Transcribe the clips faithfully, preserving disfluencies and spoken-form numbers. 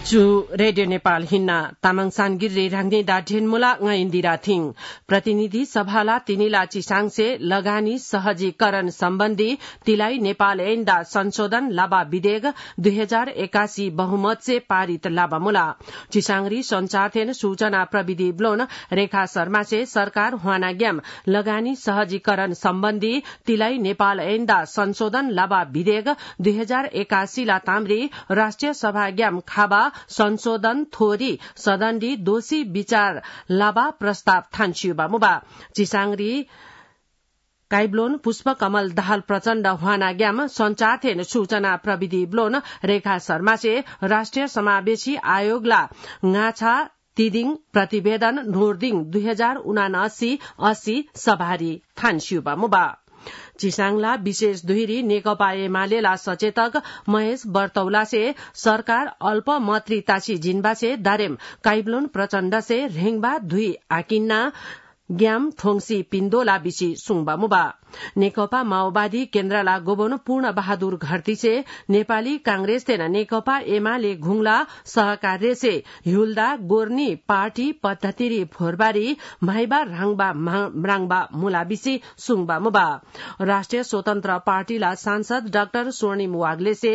चु रेडियो नेपाल हिन्ना तामाङ सानगिरी राङ्ने डा ढेनमुला nga इन्दिरा थिङ प्रतिनिधि सभाला तिनीला चिसाङसे लगानी सहजीकरण सम्बन्धी तिलाई नेपाल ऐन्दा संशोधन लाबा विधेयक दुई हजार एकासी बहुमत से पारित लाबा मुला चिसाङरी संचार सूचना प्रविधि ब्लोन रेखा शर्मा से सरकार हुआना ग्याम लगानी सहजीकरण सम्बन्धी तिलाई नेपाल ऐन्दा संशोधन लाबा विधेयक दुई हजार एकासी ला ताम्री राष्ट्रिय सभा ग्याम खाबा संशोधन थोरी सदनडी दोषी विचार लाबा प्रस्ताव थान्सियुबा मुबा चिसाङरी काइब्लोन पुष्प कमल दाहाल प्रचण्ड हुआना ग्याम संचार सूचना प्रविधि ब्लोन रेखा शर्मा से राष्ट्रिय समावेशी आयोगला गाछा तिदिङ प्रतिवेदन नोर्दिङ दुई हजार उनासी अस्सी सभारी थान्सियुबा मुबा चिसाङला विशेष दुहिरी नेकपा एमालेला सचेतक महेश बर्तौला से सरकार अल्पमतरितासी जिन्बा से दारेम काइब्लोन प्रचण्ड से रेङबा दुई आकिन्ना ग्याम थोङसी पिन्दोला बिसी सुङबा मुबा नेकपा माओवादी केन्द्रला गोबन पूर्ण बहादुर घरती से नेपाली कांग्रेस तेन नेकपा एमाले घुङला सहकार्य से युल्दा गोर्नी पार्टी पद्धतिरी फोरबारी माइबा राङबा म्राङबा मुलाबिसी सुङबा मुबा राष्ट्रिय स्वतन्त्र पार्टीला सांसद डाक्टर स्वर्णिम वाग्ले से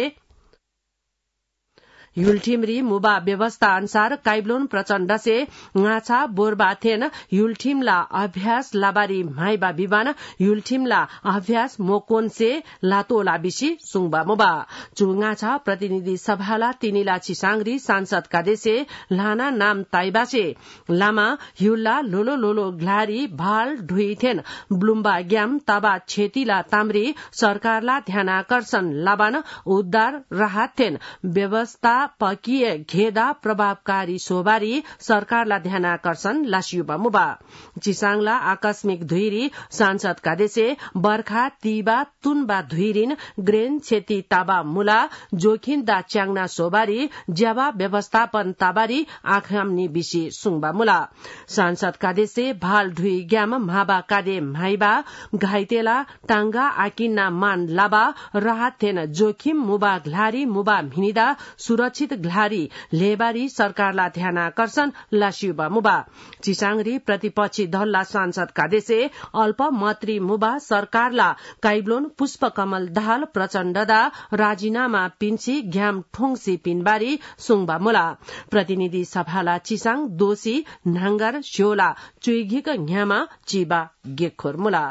युलठिमरी मुबा व्यवस्था अनुसार काइब्लोन प्रचण्ड से गाछा बोरबाथेन युलठिमला अभ्यास लाबारी माइबा विवान युलठिमला अभ्यास मोकोन से लातोला बिसी सुङबा मुबा चुगाछा प्रतिनिधि सभाला तिनीला चिसाङरी सांसद कादे से लाना नाम ताइबा से लामा युल्ला लोलो लोलो ग्लारी भाल ढुइथेन ब्लुम्बा ग्याम ताबा छेतीला ताम्री सरकारला ध्यानाकर्षण लाबान उद्धार राहत व्यवस्था पकिए घेदा प्रभावकारी सोबारी सरकारला ध्यानाकर्षण लासियुबा मुबा चिसाङला आकस्मिक धुइरी सांसद कादेसे बर्खा तीबा तुनबा धुइरिन ग्रेन छेती ताबा मुला जोखिन दा च्याङना सोबारी ज्याबा व्यवस्थापन ताबारी आखामनी बिसी सुङबा मुला सांसद कादेसे भाल ढुई ग्याम माबा कादे माइबा घाइतेला टांगा आकिन्ना मान लाबा राहत थेन जोखिम मुबा घ्लारी मुबा भिनिदा सुरक्षित घ्लारी लेबारी सरकारला ध्यानाकर्षण लासियुबा मुबा चिसाङरी प्रतिपक्षी दलला सांसद कादेसे अल्पमत्री मुबा सरकारला काइब्लोन पुष्प कमल दाहाल प्रचण्डदा राजीनामा पिन्सी घ्याम ठोङसी पिनबारी सुङबा मुला प्रतिनिधि सभाला चिसाङ दोषी नाङ्गर स्योला चुइघिक घ्यामा चिबा गेखोर मुला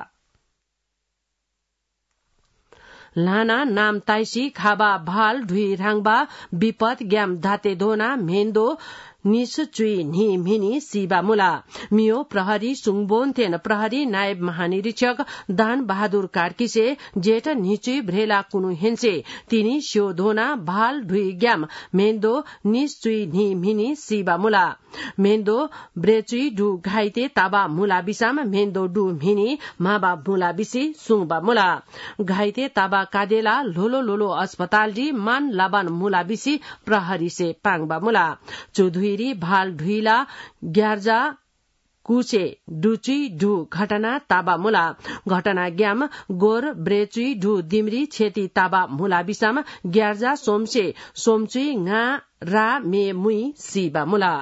लाना नाम ताइसी खाबा भाल ढुई राङबा विपद ग्याम धाते धोना मेन्दो निस चुई नि मिनी सिबा मुला मियो प्रहरी सुङबोन थेन प्रहरी नायब महानिरीक्षक दान बहादुर कार्की से जेठ निचुई भ्रेला कुनु हेन्से तिनी स्यो धोना भाल ढुई ग्याम मेन्दो निस चुई नि मिनी सिबा मुला मेन्दो ब्रेचुई डु घाइते ताबा मुला बिसाम मेन्दो डु मिनी माबा मुला बिसी सुङबा मुला घाइते ताबा कादेला लोलो लोलो अस्पताल डी मान लाबान मुला बिसी प्रहरी से पाङबा मुला चौधुरी भाल ढुइला ग्यार्जा कुचे डुचुई ढु घटना ताबा मुला घटना ग्याम गोर ब्रेचुई ढु दिमरी छेती ताबा मुला बिसाम ग्यार्जा सोमसे सोमचुई nga रा मे मुई सिबा मुला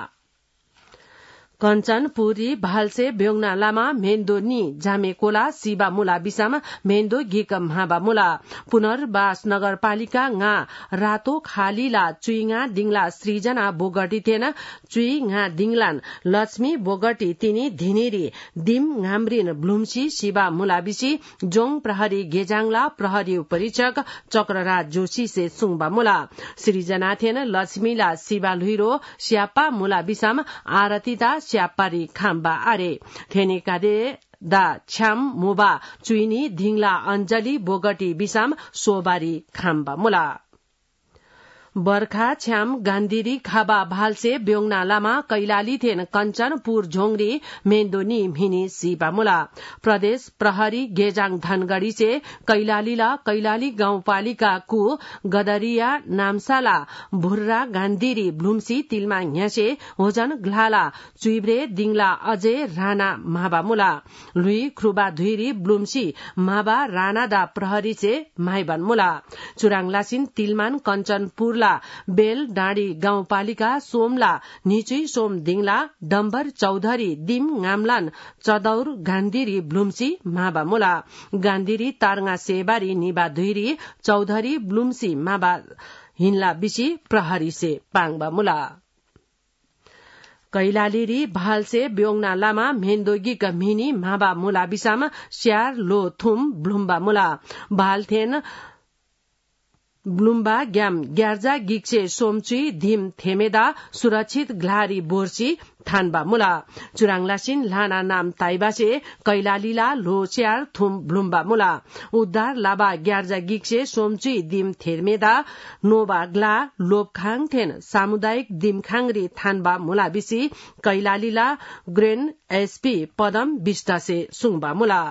कञ्चन पुरी भालसे ब्योङना लामा मेन्दो नि जामेकोला सिबा मुला बिसाम मेन्दो गिक म्हाबा मुला पुनर्वास नगरपालिका nga रातो खालीला चुइङा दिङला सृजना बोगटी थेन चुइङा दिङलान लक्ष्मी बोगटी तिनी धिनेरी दिम घाम्रिन ब्लुम्सी सिबा मुला बिसी जोङ प्रहरी गेजाङला प्रहरी उपरीक्षक चक्रराज जोशी से सुङबा मुला सृजना थेन लक्ष्मीला सिबा लुइरो स्यापा मुला बिसाम आरतीता स्यापारी खाम्बा आरे थेनिकादे दा छ्याम मुबा चुइनी धिङला अञ्जली बोगटी बिसाम सोबारी खाम्बा मुला बर्खा छ्याम गान्धीरी खाबा भालसे ब्योङना लामा कैलाली थेन कञ्चनपुर झोङरी मेन्दोनी भिनी सिबा मुला प्रदेश प्रहरी गेजाङ धनगढ़ी से कैलालीला कैलाली गाउँपालिका कु गदरिया नामसाला भुर्रा गान्धीरी ब्लुम्सी तिलमा ह्यासे होजन ग्लाला चुइब्रे दिङला अजय राणा माबा मुला लुई ख्रुबा धुइरी ब्लुम्सी माबा राणा दा प्रहरी से माइबन मुला चुराङ लासिन तिलमान कञ्चनपुर पुर्ला बेल डाँडी गाउँपालिका सोमला निचुई सोम दिङला डम्बर चौधरी दिम गामलान चदौर गान्धीरी ब्लुम्सी माबा मुला गान्धीरी तारङा सेबारी निबा धुइरी चौधरी ब्लुम्सी माबा हिन्ला बिसी प्रहरी से पाङबा मुला कैलालीरी भालसे ब्योङना लामा मेन्दोगी मिनी माबा मुला बिसामा स्यार लो थुम ब्लुम्बा मुला भालथेन ब्लुम्बा ग्याम ग्यार्जा गिक्से सोमचुई धिम थेमेदा सुरक्षित ग्लारी बोर्सी थानबा मुला चुराङलासिन लाना नाम ताइबासे कैलालीला लोच्यार थुम ब्लुम्बा मुला उद्धार लाबा ग्यार्जा गिक्से सोमचुई दिम थेमेदा नोबा ग्ला लोपखाङ थेन सामुदायिक दिमखाङरी थानबा मुला बिसी कैलालीला ग्रेन एसपी पदम बिष्टसे सुङबा मुला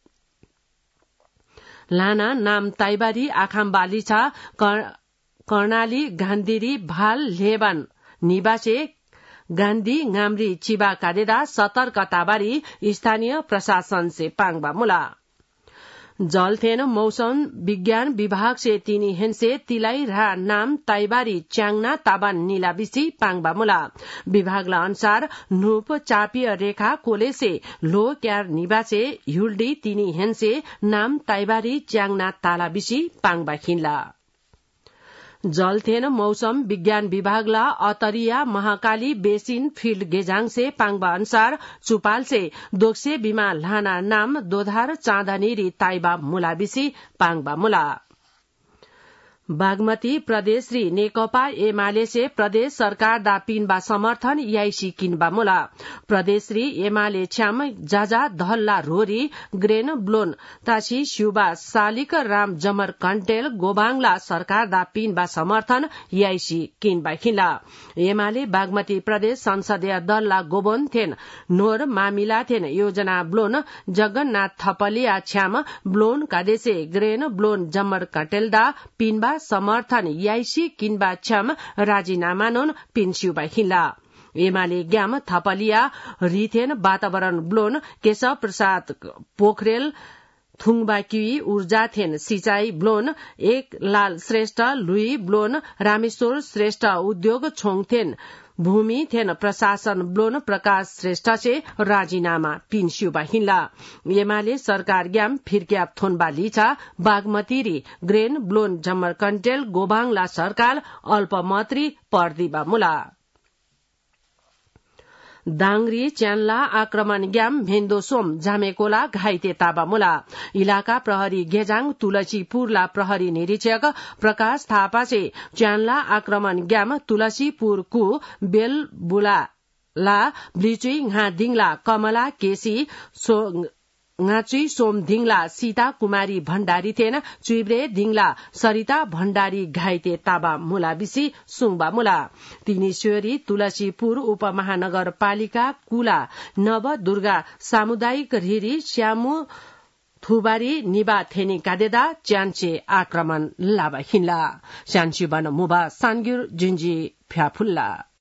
लाना नाम ताइबारी आखामबाली छ कर्णाली गान्धीरी भाल लेबान निवासे गान्धी गामरी चिबा कादेदा सतर्कताबारी स्थानीय प्रशासन से पाङबा मुला जलथेन मौसम विज्ञान विभाग से तिनी हेन्से तिलाई रा नाम ताइबारी च्याङना ताबान नीला बिसी पाङबा मुला विभागला अनुसार नूप चापिय रेखा कोले से लो क्यार निबासे युल्डी तिनी हेन्से नाम ताइबारी च्याङना ताला बिसी पाङबा खिन्ला जलथेन मौसम विज्ञान विभागला अतरिया महाकाली बेसिन फील्ड गेजाङ से पाङबा अनुसार चुपाल से दोक्से बिमा लाना नाम दोधार चाँदनीरी ताइबा मुला बिसी पाङबा मुला बागमती प्रदेश री नेकपा एमाले से प्रदेश सरकार दा पिनबा समर्थन याइसी किनबा मुला प्रदेश री एमाले छ्याम जाजा धल्ला रोरी ग्रेन ब्लोन तासी शिवबा सालिक राम जमर कण्टेल गोबाङला सरकार दा पिनबा समर्थन याइसी किनबा खिला एमाले बागमती प्रदेश संसदीय दलला गोबन थेन नोर मामिला थेन योजना ब्लोन जगन्नाथ थपलिया छ्याम ब्लोन कादेसे ग्रेन ब्लोन जमर कण्टेल दा पिनबा समर्थन याइसी किनबा छ्याम राजीनामा नोन पिन्स्युबा खिला एमाले ग्याम थपलिया रिथेन वातावरण ब्लोन केशव प्रसाद पोखरेल थुङबाकी ऊर्जा थेन सिंचाई ब्लोन एक लाल श्रेष्ठ लुई ब्लोन रामेश्वर श्रेष्ठ उद्योग छोङथेन भूमि थेन प्रशासन ब्लोन प्रकाश श्रेष्ठ से राजीनामा पिन्स्युबा हिन्ला एमाले सरकार ग्याम फिर्क्याप थोनबा लिछा बागमती री ग्रेन ब्लोन जम्मर कण्टेल गोबाङला सरकार अल्पमतरी पर्दिबा मुला दाङरी च्यान्ला आक्रमण ग्याम भेन्दो सोम जामेकोला घाइते ताबा मुला इलाका प्रहरी गेजाङ तुलसीपुरला प्रहरी निरीक्षक प्रकाश थापा से च्यान्ला आक्रमण ग्याम तुलसीपुरकु बेलबुला ला ब्लिचुई घादिङला Kamala KC ngaci som dingla Sita कुमारी भण्डारी थेन चुइब्रे दिङला सरिता भण्डारी घाइते ताबा मुला बिसी सुङबा मुला तिनीश्वरी तुलसीपुर उपमहानगरपालिका कुला नव दुर्गा सामुदायिक रिरी श्यामु थुबारी निबा थेनी कादेदा च्यान्चे आक्रमण लाबा हिन्ला स्यान्सी बन मुबा सान्ग्युर जिन्जी फ्याफुल्ला